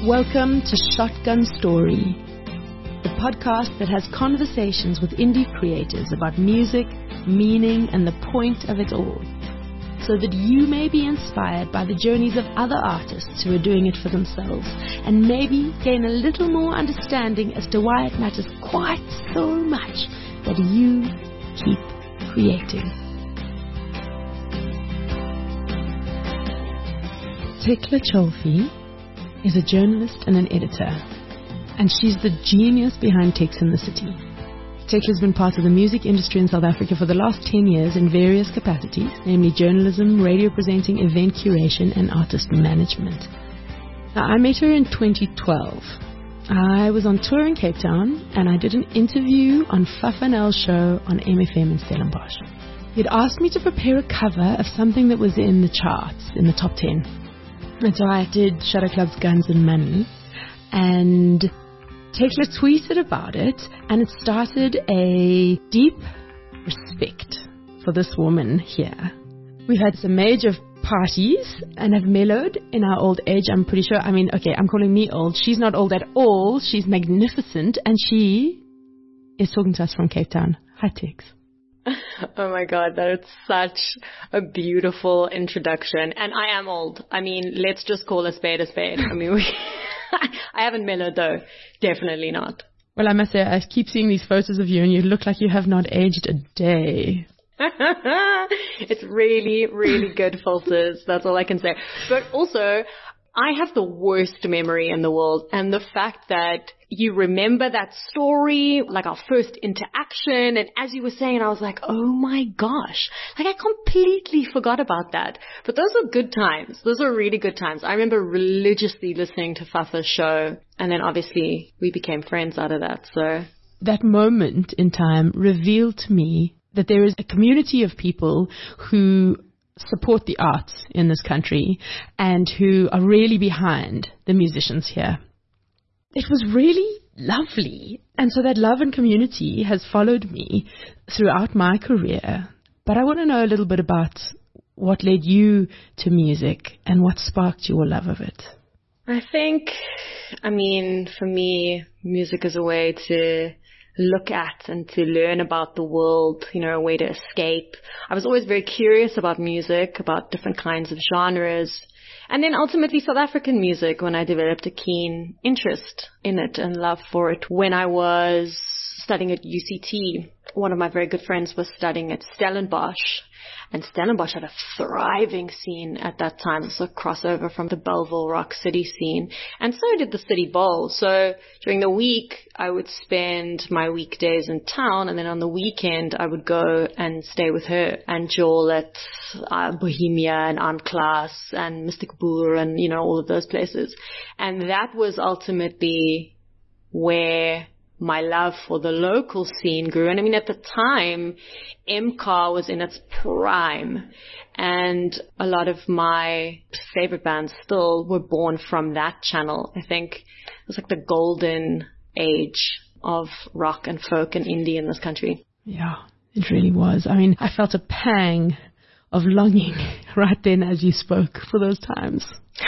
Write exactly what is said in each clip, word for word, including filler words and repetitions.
Welcome to Shotgun Story, the podcast that has conversations with indie creators about music, meaning, and the point of it all, so that you may be inspired by the journeys of other artists who are doing it for themselves, and maybe gain a little more understanding as to why it matters quite so much that you keep creating. Tekla Cholfi is a journalist and an editor, and she's the genius behind Tex in the City. Tekla's been part of the music industry in South Africa for the last ten years in various capacities, namely journalism, radio presenting, event curation, and artist management. Now, I met her in twenty twelve. I was on tour in Cape Town, and I did an interview on Fafanel's show on M F M in Stellenbosch. He'd asked me to prepare a cover of something that was in the charts, in the top ten. And so I did Shadow Club's Guns and Money, and Tekla tweeted about it, and it started a deep respect for this woman here. We've had some major parties and have mellowed in our old age, I'm pretty sure. I mean, okay, I'm calling me old. She's not old at all. She's magnificent, and she is talking to us from Cape Town. Hi, Tex. Oh my God, that is such a beautiful introduction. And I am old. I mean, let's just call a spade a spade. I mean, we I haven't mellowed though. Definitely not. Well, I must say, I keep seeing these photos of you and you look like you have not aged a day. It's really, really good filters. That's all I can say. But also, I have the worst memory in the world, and the fact that you remember that story, like our first interaction, and as you were saying, I was like, oh my gosh, like I completely forgot about that. But those are good times. Those are really good times. I remember religiously listening to Fafa's show, and then obviously we became friends out of that. So that moment in time revealed to me that there is a community of people who support the arts in this country and who are really behind the musicians here. It was really lovely. And so that love and community has followed me throughout my career. But I want to know a little bit about what led you to music and what sparked your love of it. I think, I mean, for me, music is a way to look at and to learn about the world, you know, a way to escape. I was always very curious about music, about different kinds of genres, and then ultimately South African music when I developed a keen interest in it and love for it. When I was studying at U C T, one of my very good friends was studying at Stellenbosch, and Stellenbosch had a thriving scene at that time. So crossover from the Belleville Rock City scene. And so did the City Bowl. So during the week, I would spend my weekdays in town. And then on the weekend, I would go and stay with her and Joel at uh, Bohemia and Anklas and Mystic Boer and, you know, all of those places. And that was ultimately where my love for the local scene grew. And I mean, at the time, M C A R was in its prime. And a lot of my favorite bands still were born from that channel. I think it was like the golden age of rock and folk and indie in this country. Yeah, it really was. I mean, I felt a pang of longing right then as you spoke for those times.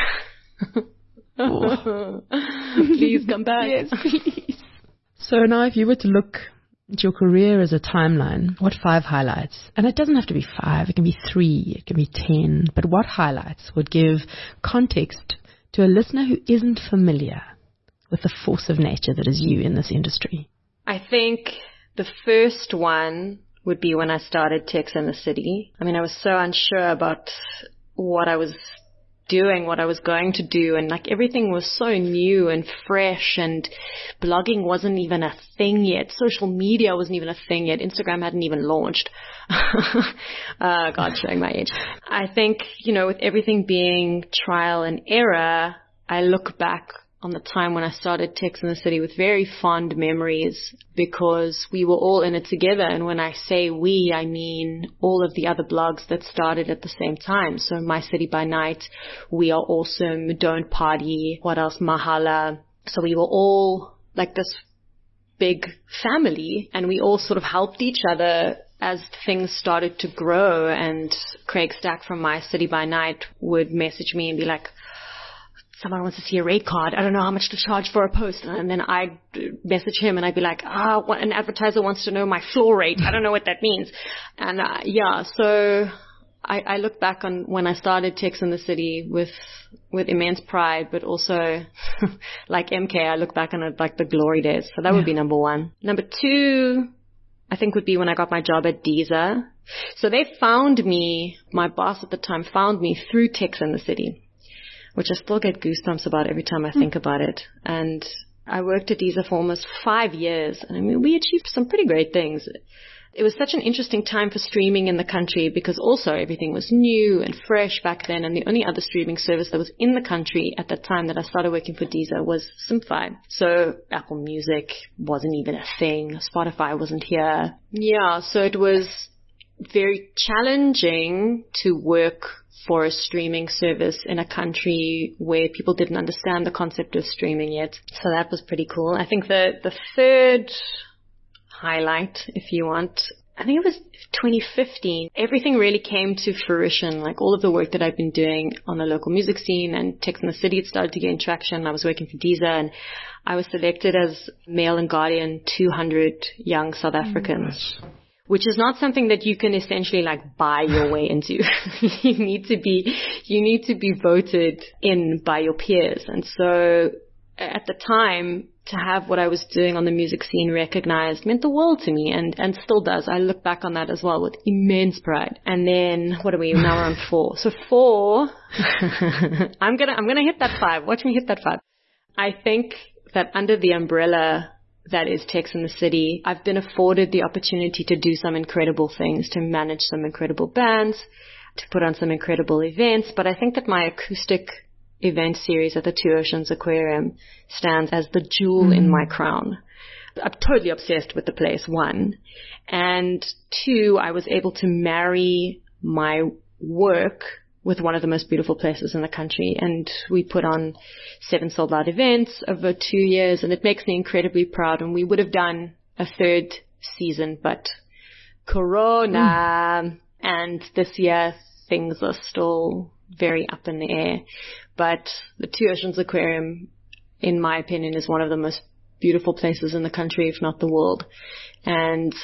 Oh. Please come back. Yes, please. So now if you were to look at your career as a timeline, what five highlights, and it doesn't have to be five, it can be three, it can be ten, but what highlights would give context to a listener who isn't familiar with the force of nature that is you in this industry? I think the first one would be when I started Tex in the City. I mean, I was so unsure about what I was doing, what I was going to do, and like everything was so new and fresh, and blogging wasn't even a thing yet. Social media wasn't even a thing yet. Instagram hadn't even launched. uh, God, showing my age. I think, you know, with everything being trial and error, I look back on the time when I started Tex in the City with very fond memories, because we were all in it together. And when I say we, I mean all of the other blogs that started at the same time. So My City by Night, We Are Awesome, Don't Party, what else, Mahala. So we were all like this big family, and we all sort of helped each other as things started to grow. And Craig Stack from My City by Night would message me and be like, someone wants to see a rate card. I don't know how much to charge for a post. And then I'd message him and I'd be like, ah, oh, an advertiser wants to know my floor rate. I don't know what that means. And uh, yeah, so I, I look back on when I started Tex in the City with with immense pride, but also like M K, I look back on it like the glory days. So that yeah. would be number one. Number two, I think would be when I got my job at Deezer. So they found me, my boss at the time found me through Tex in the City, which I still get goosebumps about every time I think mm. about it. And I worked at Deezer for almost five years. And I mean, we achieved some pretty great things. It was such an interesting time for streaming in the country because also everything was new and fresh back then. And the only other streaming service that was in the country at that time that I started working for Deezer was Simfy. So Apple Music wasn't even a thing. Spotify wasn't here. Yeah, so it was very challenging to work for a streaming service in a country where people didn't understand the concept of streaming yet. So that was pretty cool. I think the, the third highlight, if you want, I think it was twenty fifteen. Everything really came to fruition, like all of the work that I've been doing on the local music scene and Tex in the City, it started to gain traction. I was working for Deezer and I was selected as Mail and Guardian two hundred Young South Africans. Mm, which is not something that you can essentially like buy your way into. you need to be, you need to be voted in by your peers. And so at the time, to have what I was doing on the music scene recognized meant the world to me and, and still does. I look back on that as well with immense pride. And then what are we? Now we're on four. So four, I'm going to, I'm going to hit that five. Watch me hit that five. I think that under the umbrella that is Tex in the City, I've been afforded the opportunity to do some incredible things, to manage some incredible bands, to put on some incredible events. But I think that my acoustic event series at the Two Oceans Aquarium stands as the jewel mm. in my crown. I'm totally obsessed with the place, one. And two, I was able to marry my work with one of the most beautiful places in the country. And we put on seven sold out events over two years, and it makes me incredibly proud. And we would have done a third season, but Corona, mm. and this year things are still very up in the air. But the Two Oceans Aquarium, in my opinion, is one of the most beautiful places in the country, if not the world. And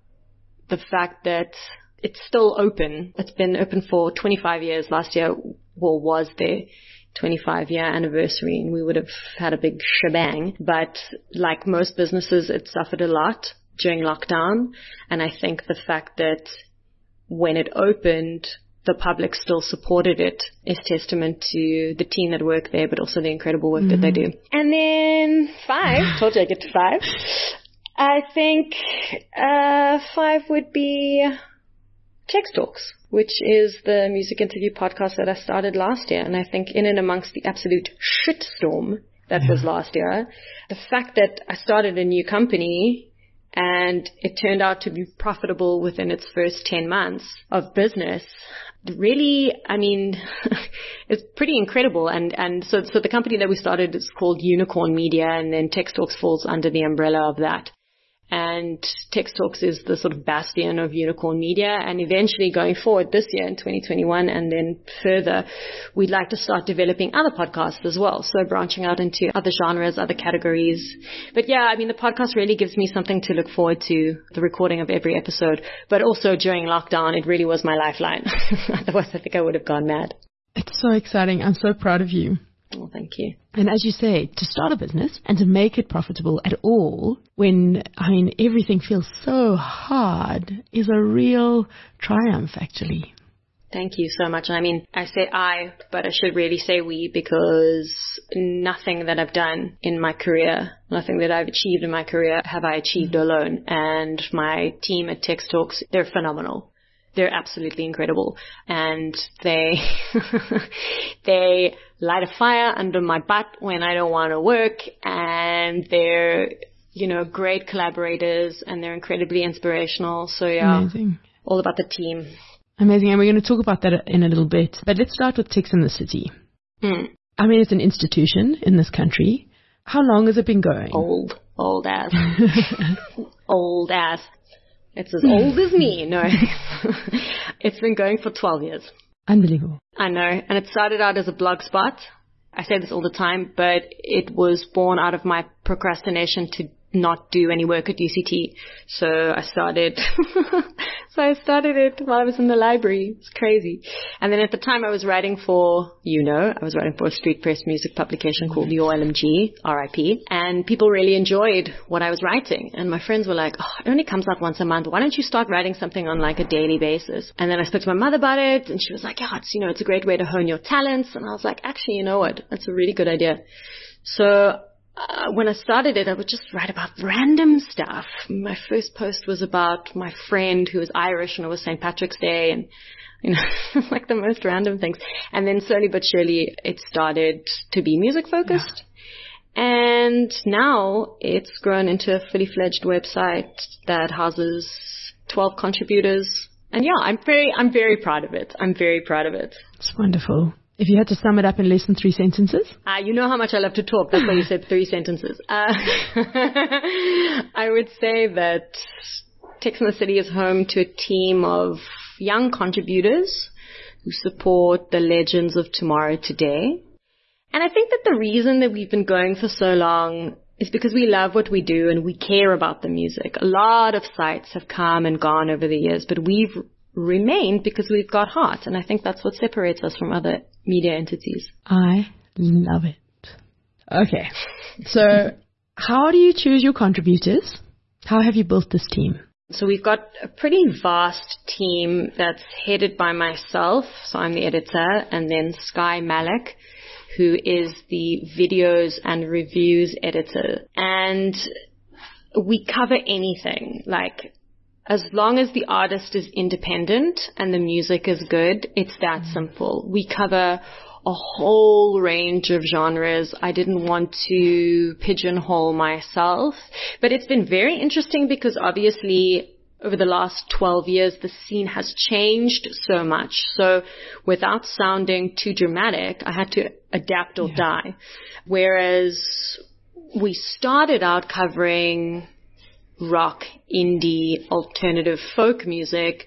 the fact that it's still open. It's been open for twenty-five years. Last year, well, was their twenty-five year anniversary, and we would have had a big shebang. But like most businesses, it suffered a lot during lockdown. And I think the fact that when it opened, the public still supported it is testament to the team that work there, but also the incredible work mm-hmm. that they do. And then five, told you I'd get to five. I think uh five would be Tex Talks, which is the music interview podcast that I started last year. And I think in and amongst the absolute shitstorm that yeah. was last year, the fact that I started a new company and it turned out to be profitable within its first ten months of business, really, I mean, it's pretty incredible. And, and so, so the company that we started is called Unicorn Media, and then Tex Talks falls under the umbrella of that. And Tex Talks is the sort of bastion of Unicorn Media. And eventually going forward this year in twenty twenty-one and then further, we'd like to start developing other podcasts as well. So branching out into other genres, other categories. But yeah, I mean, the podcast really gives me something to look forward to, the recording of every episode. But also during lockdown, it really was my lifeline. Otherwise, I think I would have gone mad. It's so exciting. I'm so proud of you. Well, thank you. And as you say, to start a business and to make it profitable at all when, I mean, everything feels so hard is a real triumph, actually. Thank you so much. I mean, I say I, but I should really say we, because nothing that I've done in my career, nothing that I've achieved in my career have I achieved mm-hmm. alone. And my team at Tex Talks, they're phenomenal. They're absolutely incredible. And they, they light a fire under my butt when I don't want to work. And they're, you know, great collaborators, and they're incredibly inspirational. So yeah, amazing. All about the team. Amazing. And we're going to talk about that in a little bit. But let's start with Tex in the City. Mm. I mean, it's an institution in this country. How long has it been going? Old, old ass. Old ass. It's as old as me. No, it's been going for twelve years. Unbelievable. I know. And it started out as a blog spot. I say this all the time, but it was born out of my procrastination to not do any work at U C T. So I started, so I started it while I was in the library. It's crazy. And then at the time I was writing for, you know, I was writing for a street press music publication called Your L M G, R I P. And people really enjoyed what I was writing. And my friends were like, oh, it only comes out once a month. Why don't you start writing something on like a daily basis? And then I spoke to my mother about it and she was like, yeah, it's, you know, it's a great way to hone your talents. And I was like, actually, you know what? That's a really good idea. So Uh, when I started it, I would just write about random stuff. My first post was about my friend who was Irish and it was Saint Patrick's Day and, you know, like the most random things. And then slowly but surely it started to be music focused. Yeah. And now it's grown into a fully fledged website that houses twelve contributors. And yeah, I'm very, I'm very proud of it. I'm very proud of it. It's wonderful. If you had to sum it up in less than three sentences? Uh, you know how much I love to talk. That's why you said three sentences. Uh, I would say that Tex in the City is home to a team of young contributors who support the legends of tomorrow today. And I think that the reason that we've been going for so long is because we love what we do and we care about the music. A lot of sites have come and gone over the years, but we've remained because we've got heart. And I think that's what separates us from other media entities. I love it. Okay. So how do you choose your contributors? How have you built this team? So we've got a pretty vast team that's headed by myself. So I'm the editor, and then Sky Malik, who is the videos and reviews editor. And we cover anything, like as long as the artist is independent and the music is good, it's that simple. We cover a whole range of genres. I didn't want to pigeonhole myself, but it's been very interesting because obviously over the last twelve years, the scene has changed so much. So without sounding too dramatic, I had to adapt or yeah. die. Whereas we started out covering rock, indie, alternative folk music.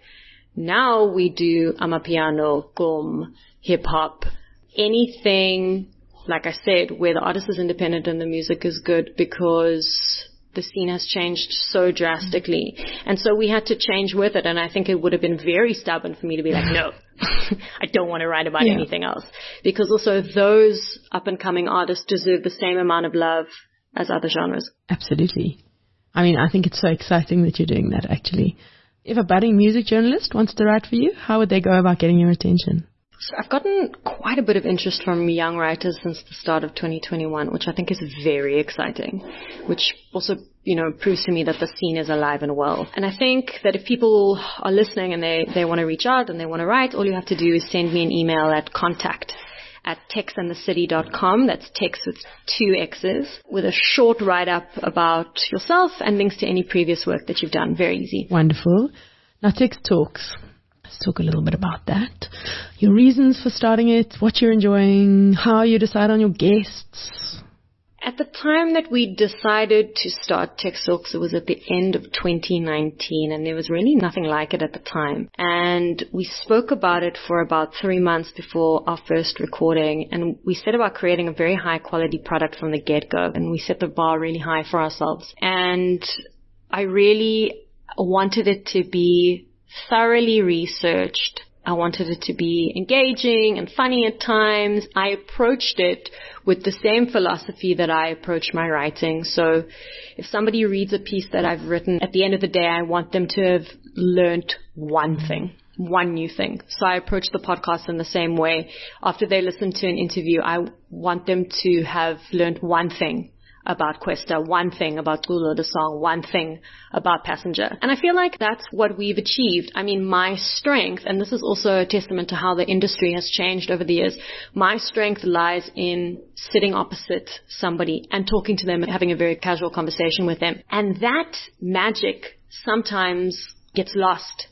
Now we do amapiano, gqom, hip hop, anything, like I said, where the artist is independent and the music is good, because the scene has changed so drastically. And so we had to change with it. And I think it would have been very stubborn for me to be like, no, I don't want to write about yeah. anything else. Because also those up and coming artists deserve the same amount of love as other genres. Absolutely. I mean, I think it's so exciting that you're doing that, actually. If a budding music journalist wants to write for you, how would they go about getting your attention? So I've gotten quite a bit of interest from young writers since the start of twenty twenty-one, which I think is very exciting, which also, you know, proves to me that the scene is alive and well. And I think that if people are listening and they, they want to reach out and they want to write, all you have to do is send me an email at contact at tex in the city dot com. That's Tex with two X's, with a short write-up about yourself and links to any previous work that you've done. Very easy. Wonderful. Now, Tex Talks. Let's talk a little bit about that. Your reasons for starting it, what you're enjoying, how you decide on your guests. At the time that we decided to start Tex Talks, it was at the end of twenty nineteen, and there was really nothing like it at the time. And we spoke about it for about three months before our first recording, and we set about creating a very high quality product from the get-go, and we set the bar really high for ourselves. And I really wanted it to be thoroughly researched. I wanted it to be engaging and funny at times. I approached it with the same philosophy that I approach my writing. So if somebody reads a piece that I've written, at the end of the day, I want them to have learned one thing, one new thing. So I approach the podcast in the same way. After they listen to an interview, I want them to have learned one thing about Kwesta, one thing about Gulo the song, one thing about Passenger. And I feel like that's what we've achieved. I mean, my strength, and this is also a testament to how the industry has changed over the years, my strength lies in sitting opposite somebody and talking to them and having a very casual conversation with them. And that magic sometimes gets lost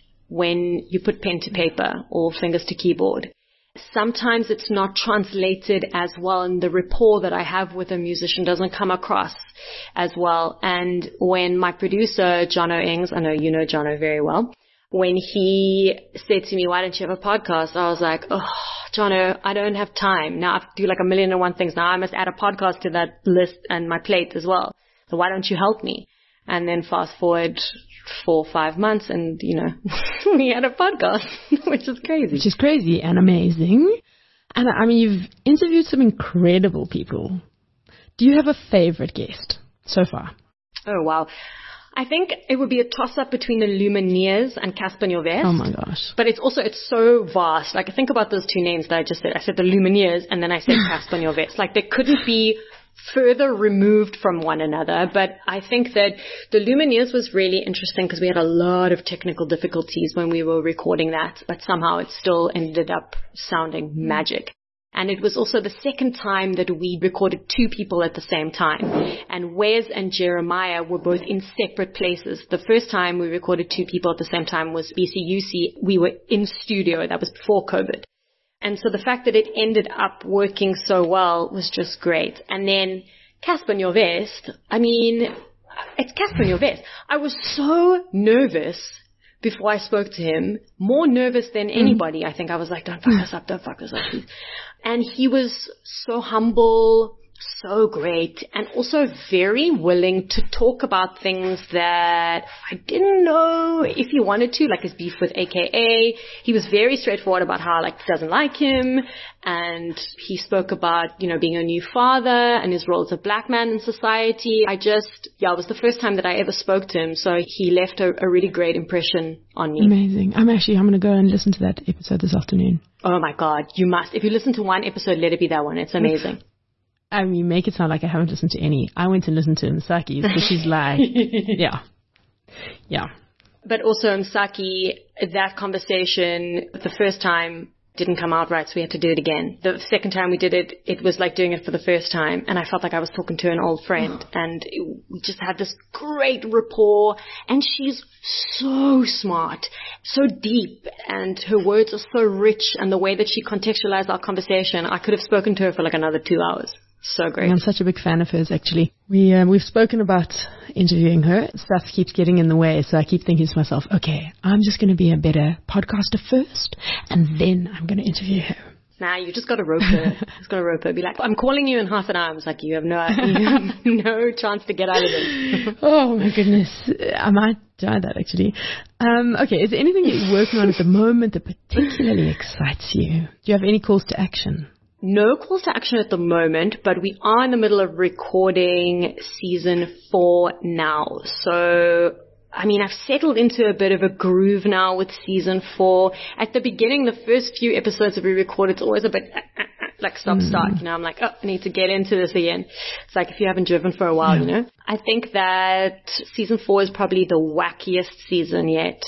when you put pen to paper or fingers to keyboard. Sometimes it's not translated as well, and the rapport that I have with a musician doesn't come across as well. And when my producer, Jono Ings, I know you know Jono very well, when he said to me, why don't you have a podcast? I was like, oh, Jono, I don't have time. Now I have to do like a million and one things. Now I must add a podcast to that list and my plate as well. So why don't you help me? And then fast forward four, five months and, you know, we had a podcast, which is crazy. Which is crazy and amazing. And I mean, you've interviewed some incredible people. Do you have a favorite guest so far? Oh, wow. I think it would be a toss-up between the Lumineers and Casper Nyovest. Oh, my gosh. But it's also, it's so vast. Like, think about those two names that I just said. I said the Lumineers, and then I said Casper Nyovest. Like, they couldn't be further removed from one another. But I think that the Lumineers was really interesting because we had a lot of technical difficulties when we were recording that. But somehow it still ended up sounding magic. And it was also the second time that we recorded two people at the same time. And Wes and Jeremiah were both in separate places. The first time we recorded two people at the same time was B C U C. We were in studio. That was before COVID. And so the fact that it ended up working so well was just great. And then Casper Nyovest, I mean, it's Casper Nyovest. I was so nervous before I spoke to him, more nervous than anybody. I think I was like, don't fuck this up, don't fuck this up, please. And he was so humble, so great, and also very willing to talk about things that I didn't know if he wanted to, like his beef with A K A. He was very straightforward about how, like, doesn't like him, and he spoke about, you know, being a new father and his role as a black man in society. I just, yeah, it was the first time that I ever spoke to him, so he left a, a really great impression on me. Amazing. I'm actually, I'm going to go and listen to that episode this afternoon. Oh my God, you must. If you listen to one episode, let it be that one. It's amazing. I mean, you make it sound like I haven't listened to any. I went and listened to Msaki's, so she's like, yeah, yeah. But also Msaki, that conversation, the first time didn't come out right, so we had to do it again. The second time we did it, it was like doing it for the first time, and I felt like I was talking to an old friend, and it, we just had this great rapport, and she's so smart, so deep, and her words are so rich, and the way that she contextualized our conversation, I could have spoken to her for like another two hours. So great. I'm such a big fan of hers, actually. We, um, we've spoken about interviewing her. Stuff keeps getting in the way, so I keep thinking to myself, okay, I'm just going to be a better podcaster first, and then I'm going to interview her. Nah, you just got to rope her. Just got to rope her. Be like, I'm calling you in half an hour. I was like, you have no, you have no chance to get out of this. Oh, my goodness. I might try that, actually. Um, okay, is there anything that you're working on at the moment that particularly excites you? Do you have any calls to action? No calls to action at the moment, but we are in the middle of recording season four now. So, I mean, I've settled into a bit of a groove now with season four. At the beginning, the first few episodes that we recorded, it's always a bit uh, uh, uh, like stop-start. Mm. You know, I'm like, oh, I need to get into this again. It's like if you haven't driven for a while, yeah. You know. I think that season four is probably the wackiest season yet.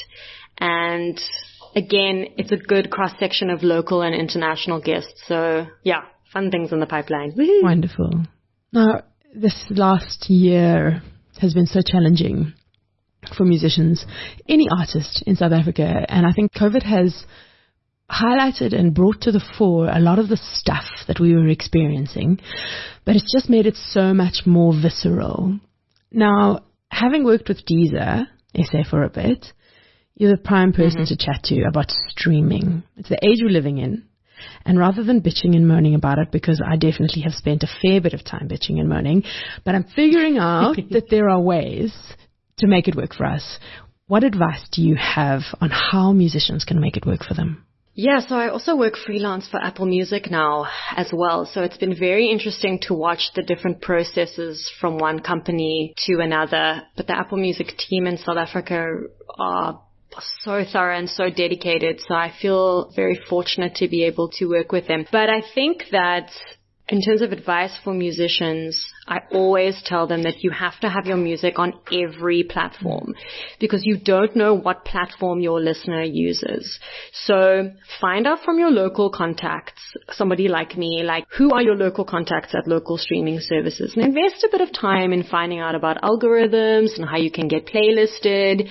And again, it's a good cross-section of local and international guests. So, yeah, fun things in the pipeline. Woo-hoo. Wonderful. Now, this last year has been so challenging for musicians, any artist in South Africa. And I think COVID has highlighted and brought to the fore a lot of the stuff that we were experiencing. But it's just made it so much more visceral. Now, having worked with Deezer, S A for a bit, you're the prime person mm-hmm. to chat to about streaming. It's the age we're living in. And rather than bitching and moaning about it, because I definitely have spent a fair bit of time bitching and moaning, but I'm figuring out that there are ways to make it work for us. What advice do you have on how musicians can make it work for them? Yeah, so I also work freelance for Apple Music now as well. So it's been very interesting to watch the different processes from one company to another. But the Apple Music team in South Africa are so thorough and so dedicated. So I feel very fortunate to be able to work with them. But I think that in terms of advice for musicians, I always tell them that you have to have your music on every platform because you don't know what platform your listener uses. So find out from your local contacts, somebody like me, like who are your local contacts at local streaming services, and invest a bit of time in finding out about algorithms and how you can get playlisted.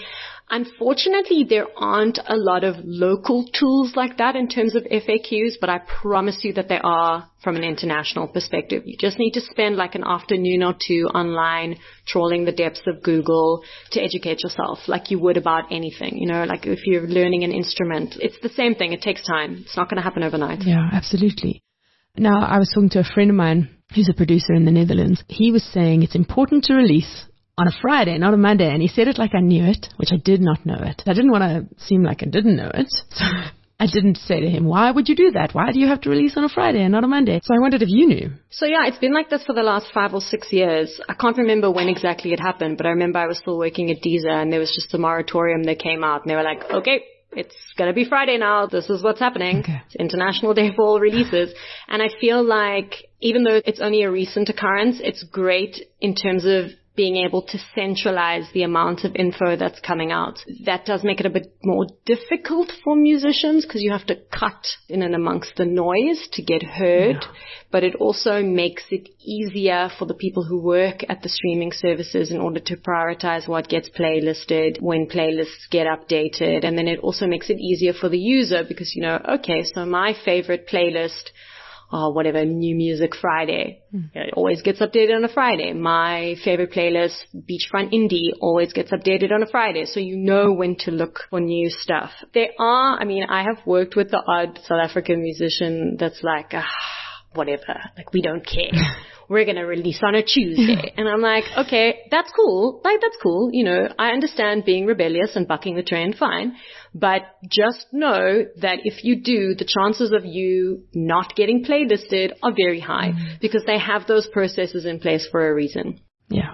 Unfortunately, there aren't a lot of local tools like that in terms of F A Qs, but I promise you that there are from an international perspective. You just need to spend like an afternoon or two online trawling the depths of Google to educate yourself like you would about anything. You know, like if you're learning an instrument, it's the same thing. It takes time. It's not going to happen overnight. Yeah, absolutely. Now, I was talking to a friend of mine who's a producer in the Netherlands. He was saying it's important to release on a Friday, not a Monday. And he said it like I knew it, which I did not know it. I didn't want to seem like I didn't know it. So I didn't say to him, why would you do that? Why do you have to release on a Friday and not a Monday? So I wondered if you knew. So yeah, it's been like this for the last five or six years. I can't remember when exactly it happened, but I remember I was still working at Deezer and there was just a moratorium that came out and they were like, okay, it's going to be Friday now. This is what's happening. Okay. It's International Day for all releases. And I feel like even though it's only a recent occurrence, it's great in terms of being able to centralize the amount of info that's coming out. That does make it a bit more difficult for musicians because you have to cut in and amongst the noise to get heard. Yeah. But it also makes it easier for the people who work at the streaming services in order to prioritize what gets playlisted, when playlists get updated. And then it also makes it easier for the user because, you know, okay, so my favorite playlist or whatever, New Music Friday. Mm. It always gets updated on a Friday. My favorite playlist, Beachfront Indie, always gets updated on a Friday. So you know when to look for new stuff. There are, I mean, I have worked with the odd South African musician that's like, ah, whatever, like we don't care. We're going to release on a Tuesday. And I'm like, okay, that's cool. Like, that's cool. You know, I understand being rebellious and bucking the trend, fine. But just know that if you do, the chances of you not getting playlisted are very high mm. because they have those processes in place for a reason. Yeah.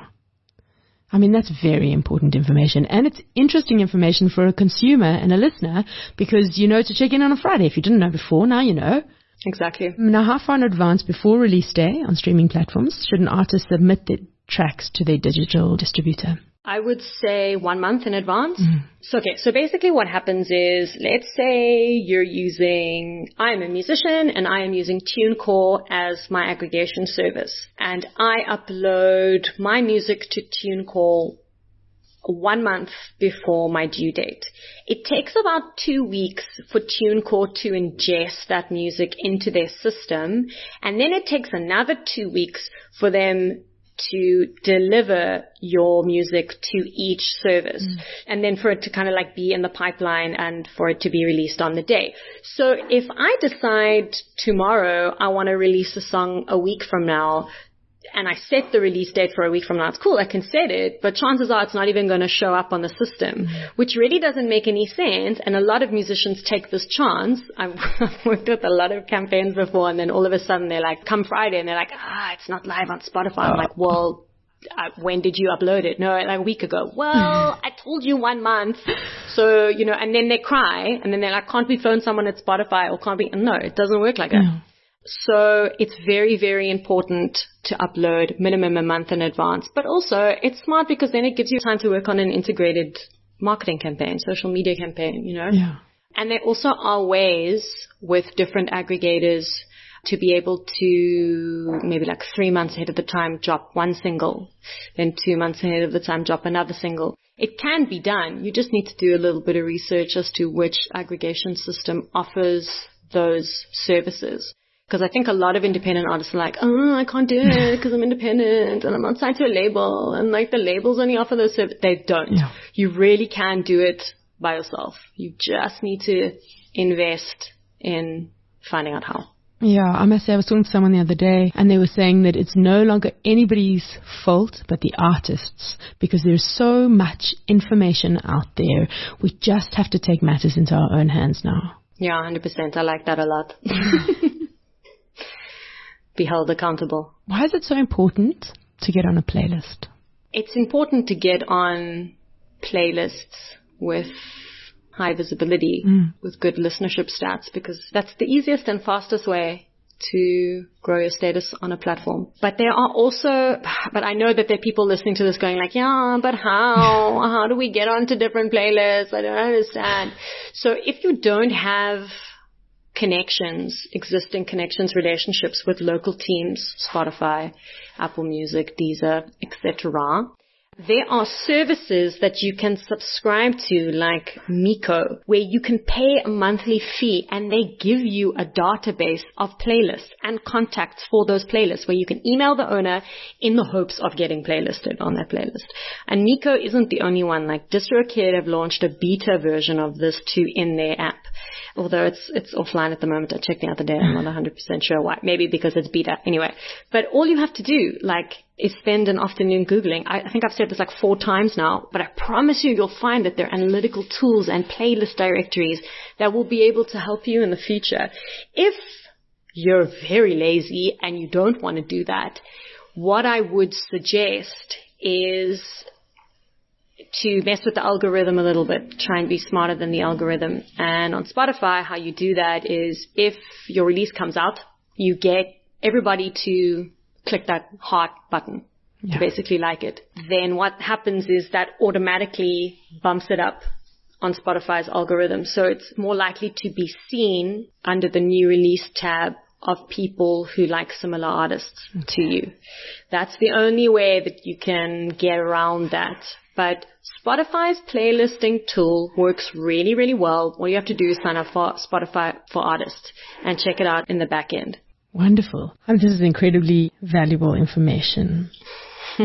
I mean, that's very important information. And it's interesting information for a consumer and a listener because you know to check in on a Friday. If you didn't know before, now you know. Exactly. Now, how far in advance before release day on streaming platforms should an artist submit their tracks to their digital distributor? I would say one month in advance. Mm. So, okay, so basically what happens is, let's say you're using, I am a musician and I am using TuneCore as my aggregation service. And I upload my music to TuneCore one month before my due date. It takes about two weeks for TuneCore to ingest that music into their system. And then it takes another two weeks for them to deliver your music to each service mm. and then for it to kind of like be in the pipeline and for it to be released on the day. So if I decide tomorrow I want to release a song a week from now and I set the release date for a week from now, it's cool, I can set it, but chances are it's not even going to show up on the system, mm. which really doesn't make any sense. And a lot of musicians take this chance. I've worked with a lot of campaigns before, and then all of a sudden they're like, come Friday, and they're like, ah, it's not live on Spotify. I'm like, well, uh, when did you upload it? No, like a week ago. Well, I told you one month. So, you know, and then they cry, and then they're like, can't we phone someone at Spotify, or can't we? No, it doesn't work like that. No. So it's very, very important to upload minimum a month in advance. But also it's smart because then it gives you time to work on an integrated marketing campaign, social media campaign, you know. Yeah. And there also are ways with different aggregators to be able to maybe like three months ahead of the time drop one single, then two months ahead of the time drop another single. It can be done. You just need to do a little bit of research as to which aggregation system offers those services. Because I think a lot of independent artists are like, oh, I can't do it because I'm independent and I'm not signed to a label. And like the labels only offer those services. They don't. Yeah. You really can do it by yourself. You just need to invest in finding out how. Yeah, I must say I was talking to someone the other day and they were saying that it's no longer anybody's fault but the artists because there's so much information out there. We just have to take matters into our own hands now. Yeah, one hundred percent. I like that a lot. Be held accountable. Why is it so important to get on a playlist? It's important to get on playlists with high visibility, mm. with good listenership stats, because that's the easiest and fastest way to grow your status on a platform. But there are also, but I know that there are people listening to this going like, yeah, but how? How do we get onto different playlists? I don't understand. So if you don't have connections, existing connections, relationships with local teams, Spotify, Apple Music, Deezer, et cetera, There are services that you can subscribe to, like Miko, where you can pay a monthly fee and they give you a database of playlists and contacts for those playlists where you can email the owner in the hopes of getting playlisted on that playlist. And Miko isn't the only one. Like DistroKid have launched a beta version of this too in their app. Although it's it's offline at the moment. I checked the other day. I'm not one hundred percent sure why. Maybe because it's beta. Anyway. But all you have to do, like, is spend an afternoon Googling. I, I think I've said this like four times now, but I promise you you'll find that there are analytical tools and playlist directories that will be able to help you in the future. If you're very lazy and you don't want to do that, what I would suggest is to mess with the algorithm a little bit, try and be smarter than the algorithm. And on Spotify, how you do that is if your release comes out, you get everybody to click that heart button yeah. to basically like it. Then what happens is that automatically bumps it up on Spotify's algorithm. So it's more likely to be seen under the new release tab of people who like similar artists okay. to you. That's the only way that you can get around that. But Spotify's playlisting tool works really, really well. All you have to do is sign up for Spotify for Artists and check it out in the back end. Wonderful. And this is incredibly valuable information. Do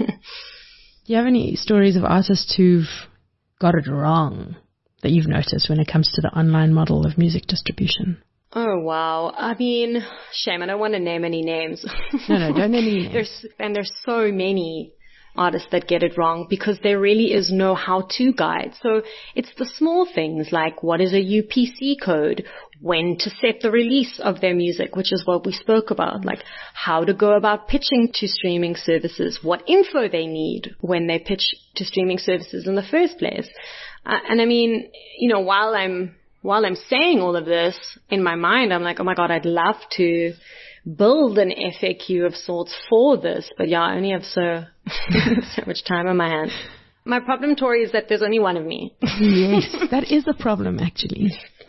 you have any stories of artists who've got it wrong that you've noticed when it comes to the online model of music distribution? Oh, wow. I mean, shame. I don't want to name any names. No, no, don't name any names. There's, and there's so many artists that get it wrong because there really is no how-to guide. So it's the small things like what is a U P C code, when to set the release of their music, which is what we spoke about, like how to go about pitching to streaming services, what info they need when they pitch to streaming services in the first place. Uh, and I mean, you know, while I'm while I'm saying all of this in my mind, I'm like, oh my God, I'd love to build an F A Q of sorts for this, but yeah, I only have so so much time on my hands. My problem, Tori, is that there's only one of me. Yes, that is a problem, actually.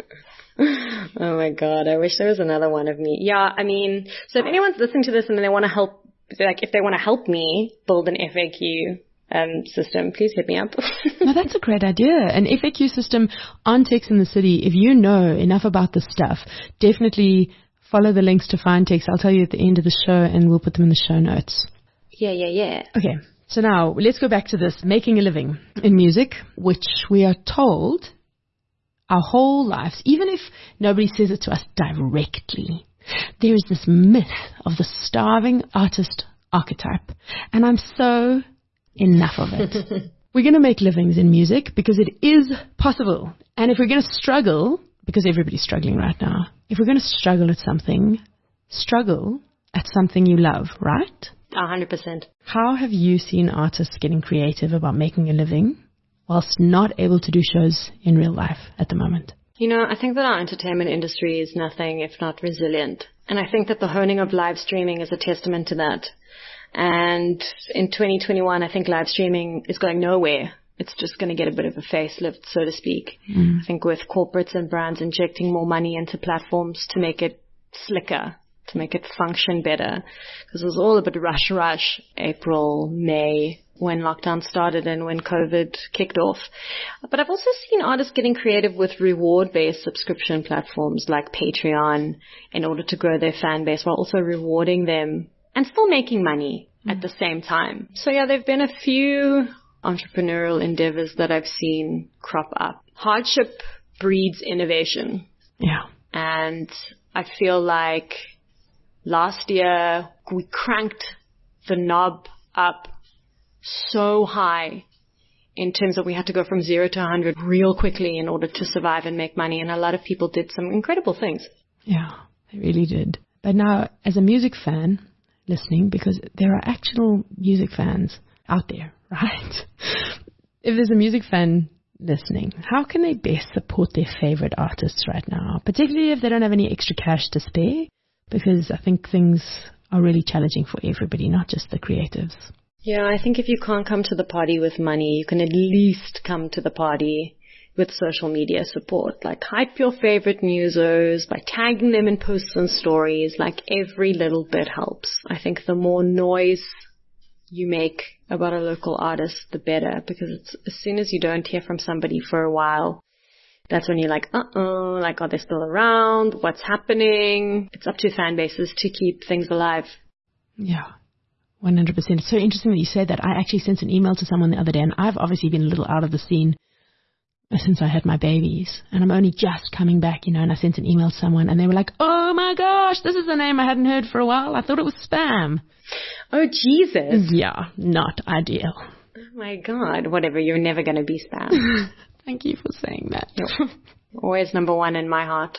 Oh my God, I wish there was another one of me. Yeah, I mean, so if anyone's listening to this and they want to help, like if they want to help me build an F A Q um, system, please hit me up. No, that's a great idea. An F A Q system on Text in the City. If you know enough about this stuff, definitely follow the links to find Text. I'll tell you at the end of the show and we'll put them in the show notes. Yeah, yeah, yeah. Okay, so now let's go back to this making a living in music, which we are told our whole lives, even if nobody says it to us directly, there is this myth of the starving artist archetype. And I'm so enough of it. We're going to make livings in music because it is possible. And if we're going to struggle, because everybody's struggling right now, if we're going to struggle at something, struggle at something you love, right? A hundred percent. How have you seen artists getting creative about making a living whilst not able to do shows in real life at the moment? You know, I think that our entertainment industry is nothing if not resilient. And I think that the honing of live streaming is a testament to that. And in twenty twenty-one, I think live streaming is going nowhere. It's just going to get a bit of a facelift, so to speak. Mm. I think with corporates and brands injecting more money into platforms to make it slicker, to make it function better. Because it was all a bit rush, rush, April, May, when lockdown started and when COVID kicked off. But I've also seen artists getting creative with reward-based subscription platforms like Patreon in order to grow their fan base while also rewarding them and still making money mm. at the same time. So yeah, there have been a few entrepreneurial endeavors that I've seen crop up. Hardship breeds innovation. Yeah. And I feel like last year we cranked the knob up so high in terms of we had to go from zero to one hundred real quickly in order to survive and make money. And a lot of people did some incredible things. Yeah, they really did. But now, as a music fan listening, because there are actual music fans out there, right? If there's a music fan listening, how can they best support their favorite artists right now? Particularly if they don't have any extra cash to spare, because I think things are really challenging for everybody, not just the creatives. Yeah, I think if you can't come to the party with money, you can at least come to the party with social media support. Like hype your favorite musos by tagging them in posts and stories. Like every little bit helps. I think the more noise you make about a local artist, the better, because it's, as soon as you don't hear from somebody for a while, that's when you're like, uh-oh, like, are they still around? What's happening? It's up to fan bases to keep things alive. Yeah, one hundred percent. It's so interesting that you said that. I actually sent an email to someone the other day, and I've obviously been a little out of the scene since I had my babies, and I'm only just coming back, you know, and I sent an email to someone, and they were like, oh my gosh, this is a name I hadn't heard for a while. I thought it was spam. Oh, Jesus. Yeah, not ideal. Oh my God, whatever, you're never going to be spam. Thank you for saying that. You're always number one in my heart.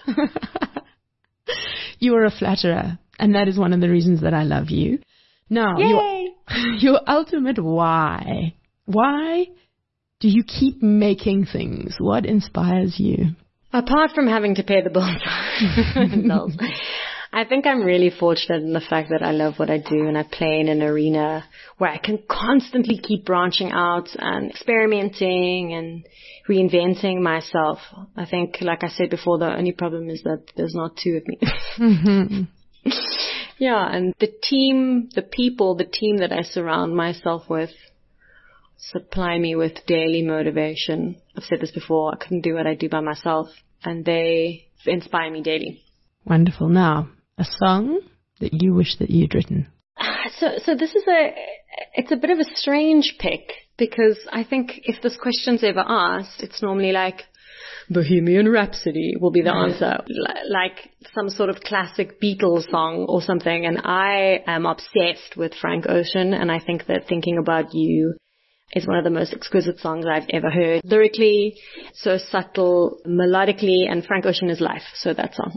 You are a flatterer, and that is one of the reasons that I love you. Now, your, your ultimate why. Why do you keep making things? What inspires you? Apart from having to pay the bills, I think I'm really fortunate in the fact that I love what I do, and I play in an arena where I can constantly keep branching out and experimenting and reinventing myself. I think, like I said before, the only problem is that there's not two of me. Mm-hmm. Yeah, and the team, the people, the team that I surround myself with supply me with daily motivation. I've said this before, I couldn't do what I do by myself, and they inspire me daily. Wonderful. Now, a song that you wish that you'd written. So, so this is a, it's a bit of a strange pick, because I think if this question's ever asked, it's normally like, Bohemian Rhapsody will be the answer, like some sort of classic Beatles song or something. And I am obsessed with Frank Ocean, and I think that Thinking About You is one of the most exquisite songs I've ever heard. Lyrically, so subtle, melodically, and Frank Ocean is life, so that song.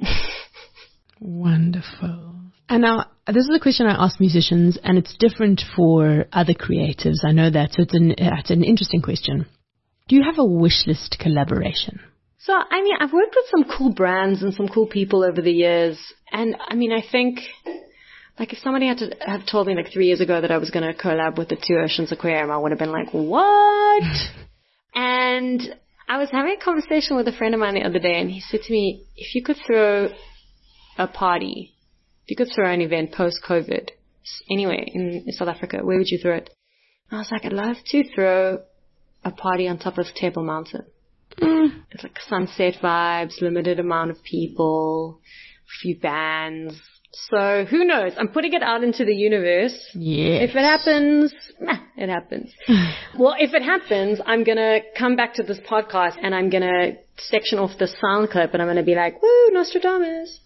Wonderful. And now, this is a question I ask musicians, and it's different for other creatives. I know that, so it's an, it's an interesting question. Do you have a wish list collaboration? So, I mean, I've worked with some cool brands and some cool people over the years. And, I mean, I think, like, if somebody had to have told me, like, three years ago that I was going to collab with the Two Oceans Aquarium, I would have been like, what? And I was having a conversation with a friend of mine the other day, and he said to me, if you could throw a party, if you could throw an event post-COVID, anyway, in South Africa, where would you throw it? And I was like, I'd love to throw a party on top of Table Mountain. Mm. It's like sunset vibes, limited amount of people, a few bands. So who knows? I'm putting it out into the universe. Yeah. If it happens, nah, it happens. Well, if it happens, I'm going to come back to this podcast and I'm going to section off the sound clip and I'm going to be like, woo, Nostradamus.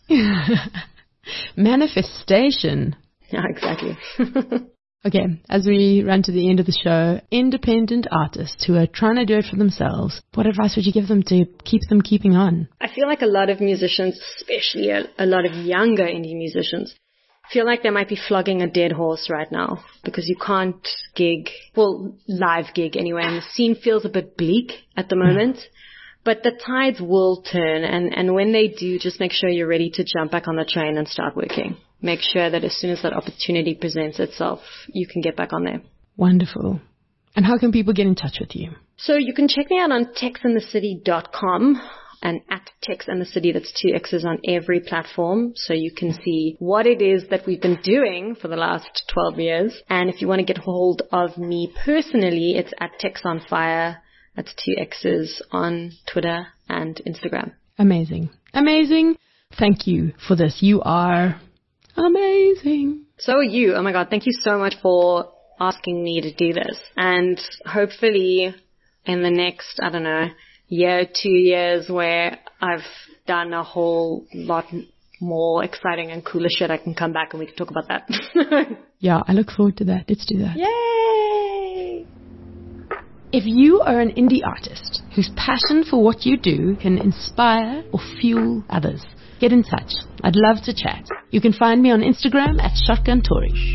Manifestation. Yeah, exactly. Okay, as we run to the end of the show, independent artists who are trying to do it for themselves, what advice would you give them to keep them keeping on? I feel like a lot of musicians, especially a, a lot of younger indie musicians, feel like they might be flogging a dead horse right now because you can't gig, well, live gig anyway, and the scene feels a bit bleak at the moment. But the tides will turn, and, and when they do, just make sure you're ready to jump back on the train and start working. Make sure that as soon as that opportunity presents itself, you can get back on there. Wonderful. And how can people get in touch with you? So you can check me out on tex in the city dot com and at Tex in the City, that's two X's on every platform. So you can see what it is that we've been doing for the last twelve years. And if you want to get hold of me personally, it's at Tex on Fire. That's two X's on Twitter and Instagram. Amazing. Amazing. Thank you for this. You are amazing. So are you. Oh my God. Thank you so much for asking me to do this. And hopefully in the next, I don't know, year, two years where I've done a whole lot more exciting and cooler shit, I can come back and we can talk about that. Yeah, I look forward to that. Let's do that. Yay! If you are an indie artist whose passion for what you do can inspire or fuel others, get in touch. I'd love to chat. You can find me on Instagram at Shotgun Tory.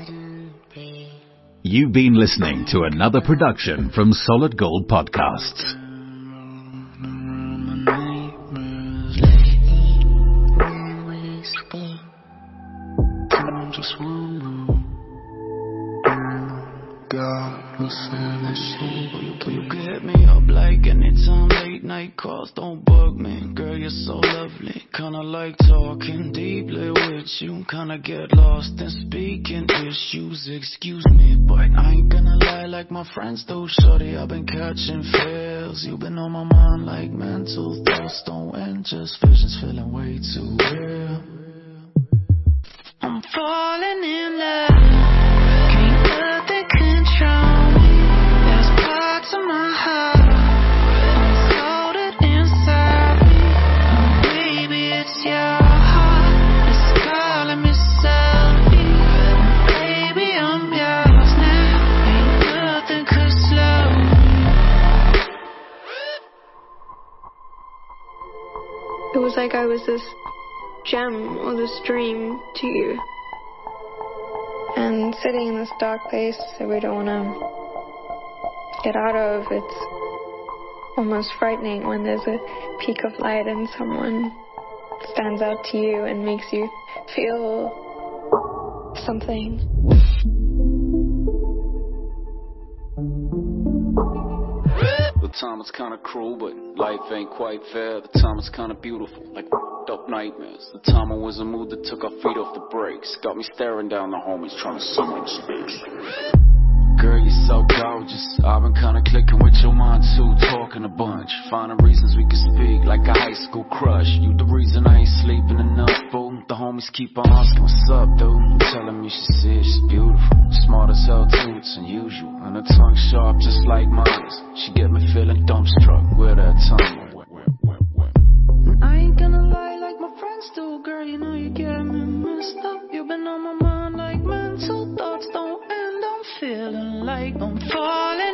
You've been listening to another production from Solid Gold Podcasts. Just one more. got no sanity. But you get me up like anytime late night calls don't bug me. Girl, you're so lovely. Kinda like talking deeply with you. Kinda get lost in speaking issues. Excuse me, but I ain't gonna lie like my friends do. Shorty, I've been catching feels. You've been on my mind like mental thoughts don't end. Just visions feeling way too real. I'm falling in love. Can't let that control me. There's parts of my heart unfolded inside me. And baby, it's your heart that's calling me slowly. And baby, I'm yours now. Ain't nothing could slow me. It was like I was this gem or this dream to you. And sitting in this dark place that we don't want to get out of, it's almost frightening when there's a peak of light and someone stands out to you and makes you feel something. The time is kinda cruel, but life ain't quite fair. The time is kinda beautiful, like up nightmares. The time I was in a mood that took our feet off the brakes. Got me staring down the homies trying to summon space. Girl, you're so gorgeous. I've been kinda clicking with your mind too, talking a bunch, finding reasons we could speak like a high school crush. You the reason I ain't sleeping enough, boo. The homies keep on asking what's up, dude. Telling me she see it, she's beautiful, smart as hell too, it's unusual. And her tongue sharp just like mine. She get me feeling dumbstruck with her tongue. I ain't gonna lie like my friends do, girl, you know you get me messed up. You've been on my mind like mental thoughts don't end. I'm feeling like I'm falling